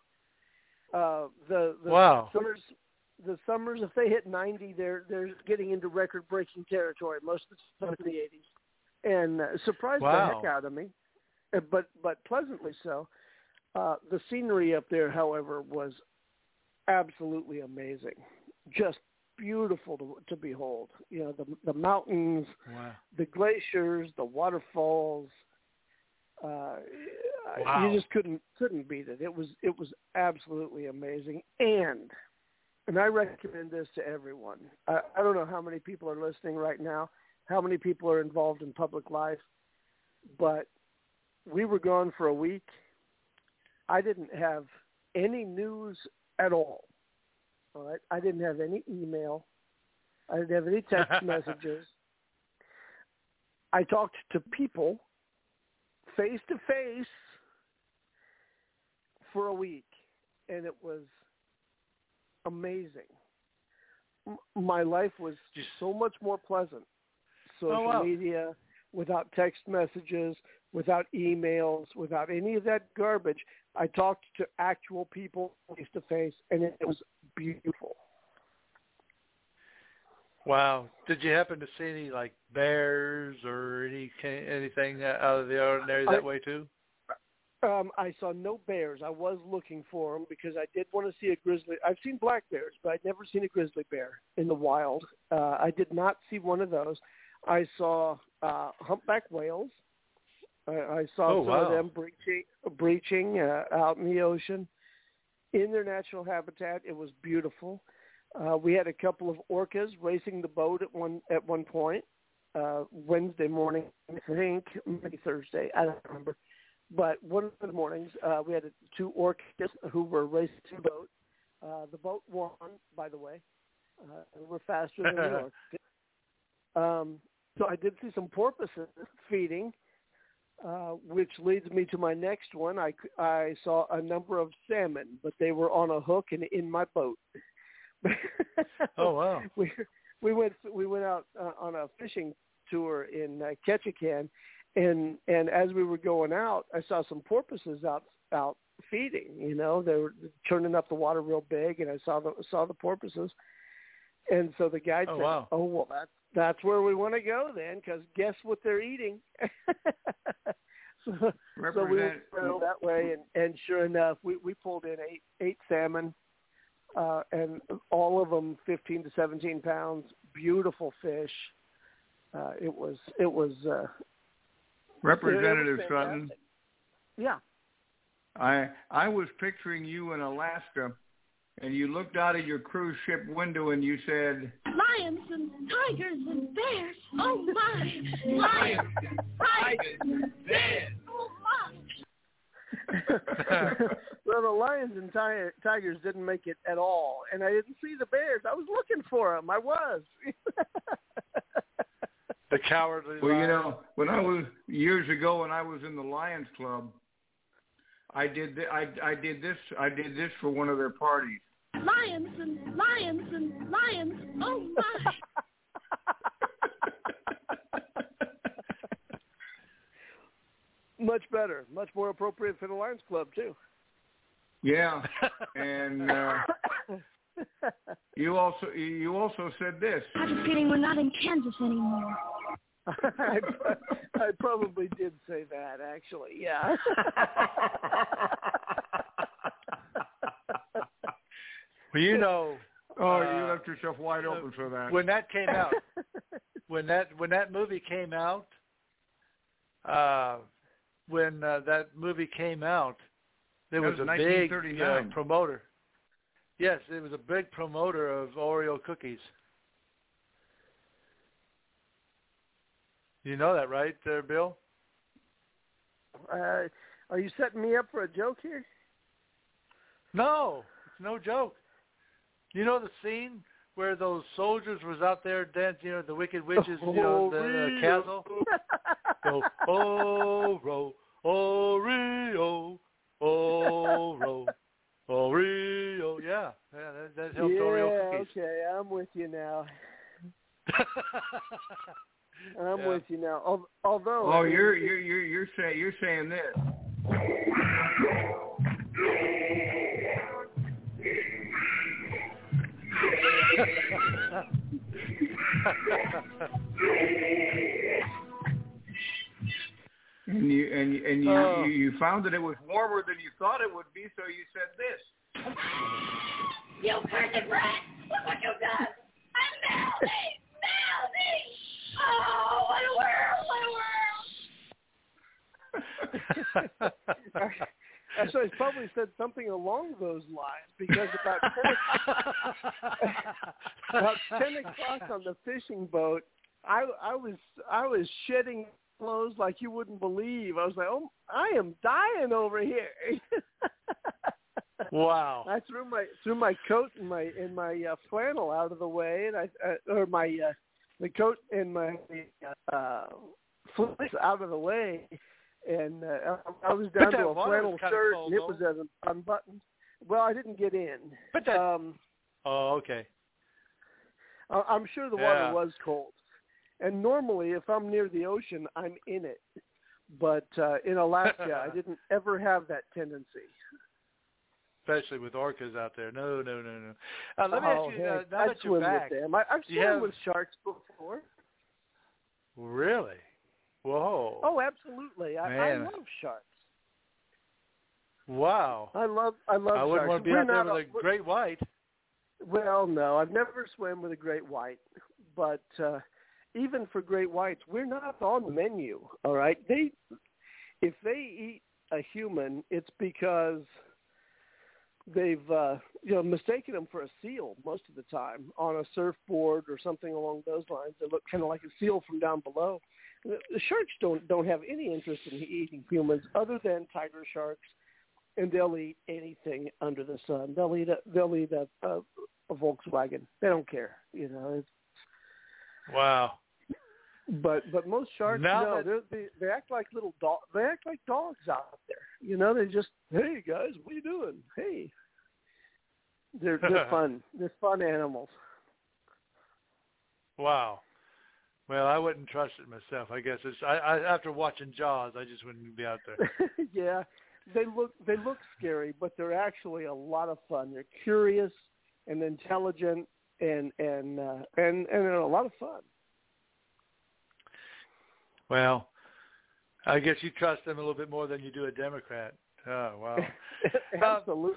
Wow. The summers, if they hit 90, they're getting into record-breaking territory. Most of the time in the 80s, and surprised the heck out of me, but pleasantly so. The scenery up there, however, was absolutely amazing, just beautiful to behold. The mountains, wow. The glaciers, the waterfalls. Wow. You just couldn't beat it. It was absolutely amazing, and I recommend this to everyone. I don't know how many people are listening right now, how many people are involved in public life, but we were gone for a week. I didn't have any news at all. All right, I didn't have any email. I didn't have any text messages. I talked to people face to face for a week, and it was amazing. My life was just so much more pleasant. Social media, without text messages, without emails, without any of that garbage. I talked to actual people face to face, and it was beautiful. Wow. Did you happen to see any like bears or anything out of the ordinary that way too? I saw no bears. I was looking for them because I did want to see a grizzly. I've seen black bears, but I'd never seen a grizzly bear in the wild. I did not see one of those. I saw humpback whales. I saw some of them breaching out in the ocean in their natural habitat. It was beautiful. We had a couple of orcas racing the boat at one point. Wednesday morning, I think, maybe Thursday. I don't remember. But one of the mornings, we had two orcas who were racing the boat. The boat won, by the way. We're faster than the orcas. So I did see some porpoises feeding, which leads me to my next one. I saw a number of salmon, but they were on a hook and in my boat. Oh wow! We went out on a fishing tour in Ketchikan. And as we were going out, I saw some porpoises out feeding. They were turning up the water real big, and I saw the porpoises. And so the guide said, wow. "Oh well, that's where we want to go then, because guess what they're eating." so we went that way, and sure enough, we pulled in eight salmon, and all of them 15 to 17 pounds. Beautiful fish. It was. Representative Sutton. Yeah. I was picturing you in Alaska, and you looked out of your cruise ship window and you said, "Lions and tigers and bears. Oh my! Lions, tigers, and bears. Oh my!" Well, the lions and tigers didn't make it at all, and I didn't see the bears. I was looking for them. I was. The cowardly lion. Well, when I was years ago when I was in the Lions Club, I did this for one of their parties. Lions and lions and lions. Oh my! Much better, much more appropriate for the Lions Club too. Yeah, and You also said this. I have a feeling we're not in Kansas anymore. I probably did say that, actually. Yeah. Well, you know. Oh, you left yourself wide open for that. When that came out, when that movie came out, there was a big promoter. Yes, it was a big promoter of Oreo cookies. You know that, right, Bill? Are you setting me up for a joke here? No, it's no joke. You know the scene where those soldiers was out there dancing, the wicked witches, the castle? Go, Oreo, Oreo, Oreo. Yeah, that helped Oreo cookies. Yeah, okay, I'm with you now. I'm with you now. Although. Oh, you're saying this. And you found that it was warmer than you thought it would be, so you said this. You cursed brat! Look what you've done! I'm melting! Oh, what a world! So he's probably said something along those lines, because about 10 o'clock on the fishing boat, I was shedding clothes like you wouldn't believe. I was like, oh, I am dying over here. Wow! I threw my coat and my flannel out of the way, and the coat and my fleece out of the way. And I was down to a flannel shirt, and it was unbuttoned. Well, I didn't get in. But that, oh, okay. I'm sure the water was cold. And normally, if I'm near the ocean, I'm in it. But in Alaska, I didn't ever have that tendency. Especially with orcas out there. No. Let me ask you, now that you're back. With them. I've swum with sharks before. Really? Whoa. Oh, absolutely. I love sharks. Wow. I love sharks. I wouldn't want to be out there with a great white. Well, no, I've never swam with a great white. But even for great whites, we're not on the menu, all right? If they eat a human, it's because they've mistaken them for a seal most of the time on a surfboard or something along those lines. They look kind of like a seal from down below. The sharks don't have any interest in eating humans other than tiger sharks, and they'll eat anything under the sun. They'll eat a Volkswagen. They don't care, Wow. But most sharks, they act like little dogs. They act like dogs out there. They just, hey guys, what are you doing? Hey, they're fun. They're fun animals. Wow. Well, I wouldn't trust it myself. I guess I after watching Jaws, I just wouldn't be out there. Yeah, they look scary, but they're actually a lot of fun. They're curious and intelligent, and they're a lot of fun. Well, I guess you trust them a little bit more than you do a Democrat. Oh, wow. Absolutely.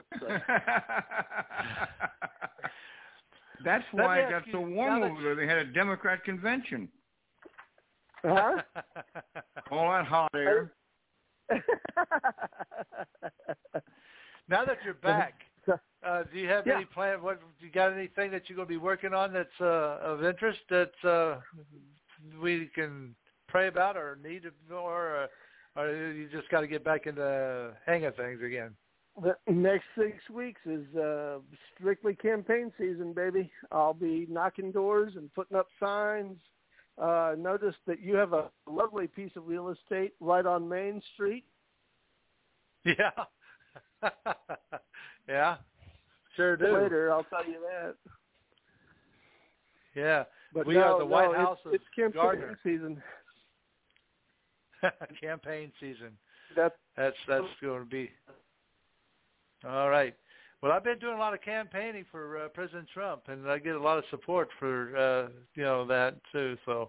That's why it got so warm over there. They had a Democrat convention. Huh? All that hot air. Now that you're back, do you have any plan? What you got? Anything that you're going to be working on that's of interest that we can pray about or need, or you just got to get back in the hang of things again? The next 6 weeks is strictly campaign season, baby. I'll be knocking doors and putting up signs. Notice that you have a lovely piece of real estate right on Main Street. Yeah. Yeah. Sure do. Later, I'll tell you that. Yeah. But we are the White House of it's campaign Gardner. season. Campaign season. That's going to be. All right. Well, I've been doing a lot of campaigning for President Trump, and I get a lot of support for that too. So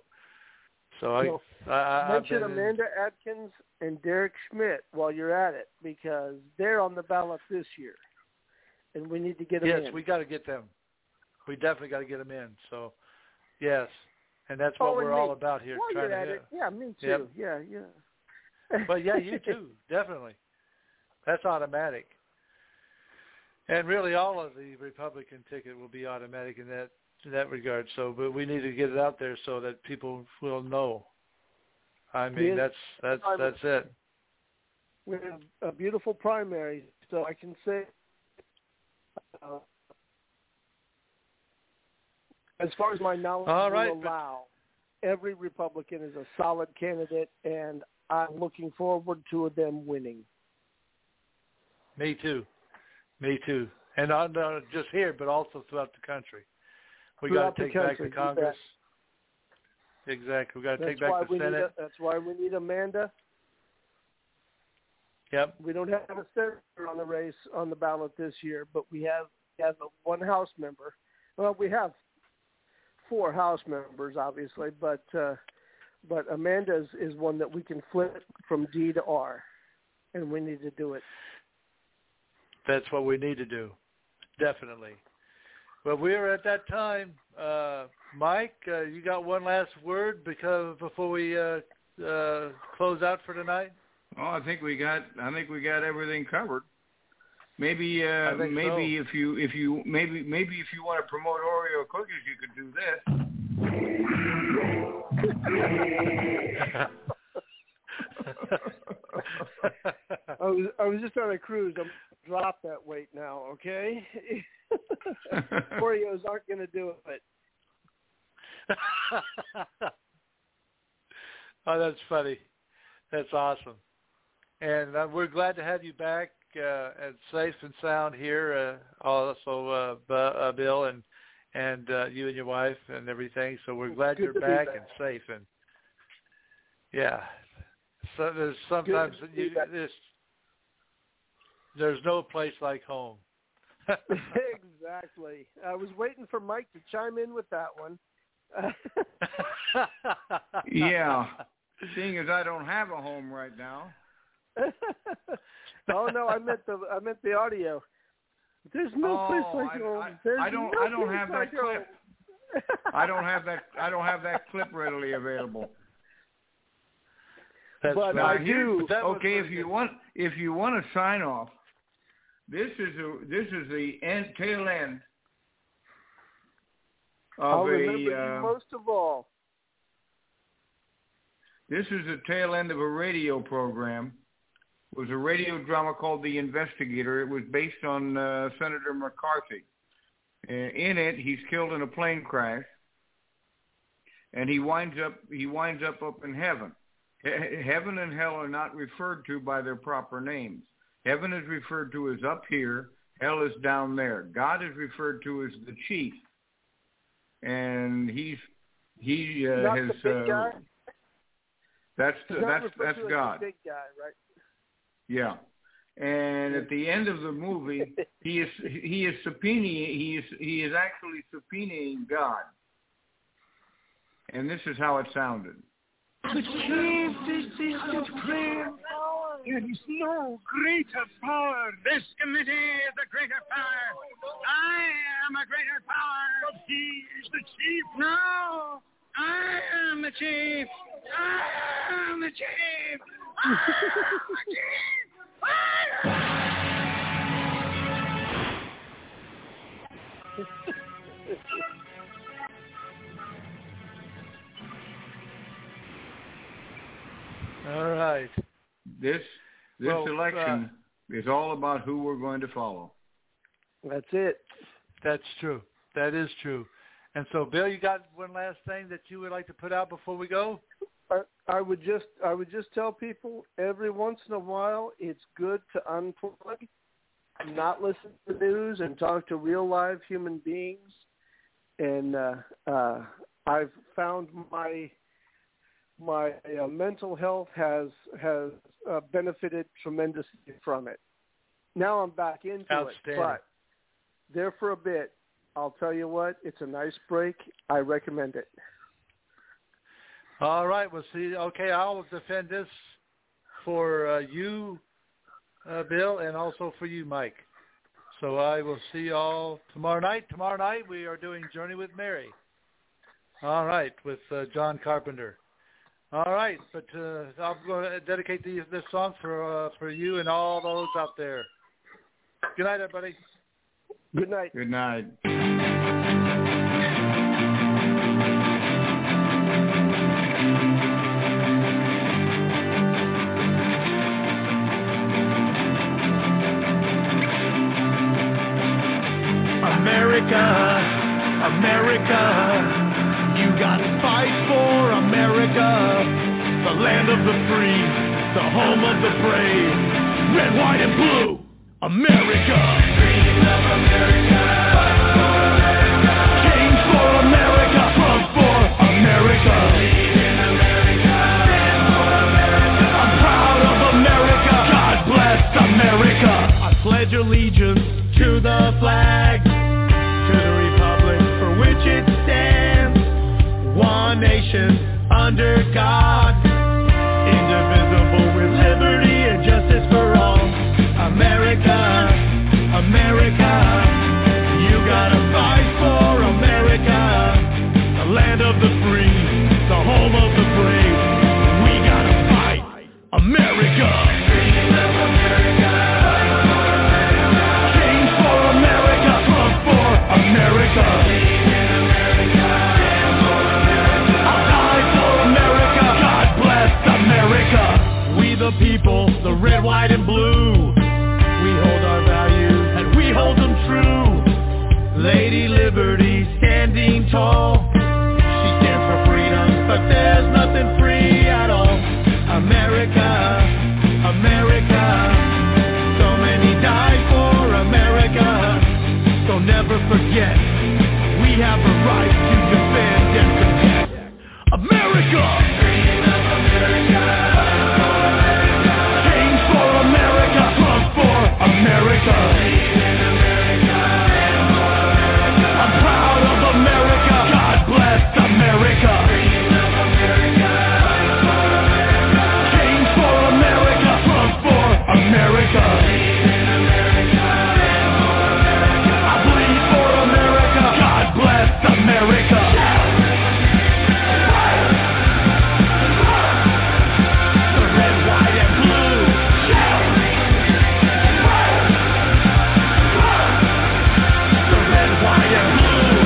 I mention Amanda Atkins and Derek Schmidt while you're at it, because they're on the ballot this year, and we need to get them in. Yes, we got to get them. We definitely got to get them in. So, yes, and that's what we're all about here. While trying you're at to it, yeah, me too. Yep. Yeah. But yeah, you too, definitely. That's automatic. And really, all of the Republican ticket will be automatic in that regard. So, but we need to get it out there so that people will know. I mean, that's it. We have a beautiful primary, so I can say, as far as my knowledge will allow, every Republican is a solid candidate, and I'm looking forward to them winning. Me too. And not just here, but also throughout the country. We got to take back the Congress. Exactly. We got to take back the Senate. That's why we need Amanda. Yep. We don't have a senator on the race on the ballot this year, but we have one House member. Well, we have 4 House members, obviously, but Amanda is one that we can flip from D to R, and we need to do it. That's what we need to do, definitely. Well, we're at that time. Mike, you got one last word before we close out for tonight? Oh, I think we got everything covered. Maybe so. if you want to promote Oreo cookies, you could do this. I was just on a cruise. I'm drop that weight now, okay? Oreos aren't going to do it. Oh, that's funny. That's awesome. And we're glad to have you back and safe and sound here. Also, Bill and you and your wife and everything. So we're glad you're back and safe. And yeah, so there's sometimes there's no place like home. Exactly. I was waiting for Mike to chime in with that one. Yeah. Seeing as I don't have a home right now. Oh no, I meant the audio. There's no place like home. I don't have that clip. I don't have that clip readily available. But I do. Okay, if you want to sign off, this is the tail end of I'll remember you most of all. This is the tail end of a radio program. It was a radio drama called The Investigator. It was based on Senator McCarthy. In it, he's killed in a plane crash, and he winds up in heaven. Heaven and hell are not referred to by their proper names. Heaven is referred to as up here. Hell is down there. God is referred to as the chief, and he not has. The big guy? That's God. The big guy, right? Yeah, and at the end of the movie, he is actually subpoenaing God, and this is how it sounded. The chief is the supreme power. There is no greater power. This committee is the greater power. I am a greater power. But he is the chief. No, I am the chief. I am the chief. I am the chief. All right. This election is all about who we're going to follow. That's it. That's true. That is true. And so, Bill, you got one last thing that you would like to put out before we go? I would just tell people every once in a while it's good to unplug, not listen to the news, and talk to real live human beings. And I've found my mental health has benefited tremendously from it. Now I'm back into it, but there for a bit. I'll tell you what, it's a nice break. I recommend it. All right, we'll see. Okay, I'll defend this for you, Bill, and also for you, Mike. So I will see you all tomorrow night. Tomorrow night we are doing Journey with Mary. All right, with John Carpenter. All right, but I'm going to dedicate this song for you and all those out there. Good night, everybody. Good night. Good night. America, America, you gotta fight for America, the land of the free, the home of the brave, red, white, and blue, America. Dream of America, fight for America, change for America, front for America, lead in America, stand for America, I'm proud of America, God bless America. I pledge allegiance to the flag, to the republic for which it stands, one nation under God, indivisible with liberty and justice for all. America, America, you gotta fight for America, the land of the free, the home of the brave. We gotta fight America. Dream of America, fight for America, change for America, front for America, lead in America, stand for America, I'll die for America, God bless America. We the people, the red, white, and blue, we hold our values and we hold them true. Lady Liberty standing tall, she stands for freedom, but there's nothing free at all. America, America, so many died for America, so never forget, we have a right to defend and protect America. Dream of America, fight for America, change for America, front for America, lead in America, stand for America, I'm proud of America, God bless America. Dream of America, fight for America, change for America, front for America, lead in America, stand for America, I bleed for America, God bless America. The red, white, and blue. The red, white, and blue.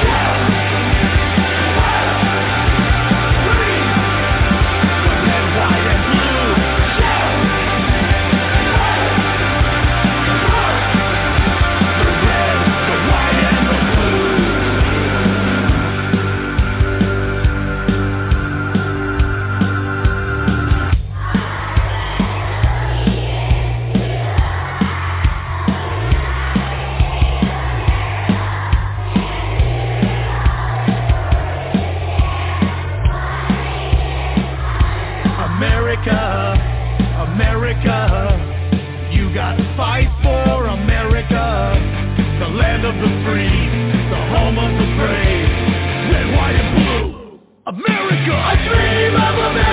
The red, white, and blue. The red, the white, and the blue. America, America, you gotta fight for America, the land of the free, the home of the brave, red, white, and blue, America. I dream of America.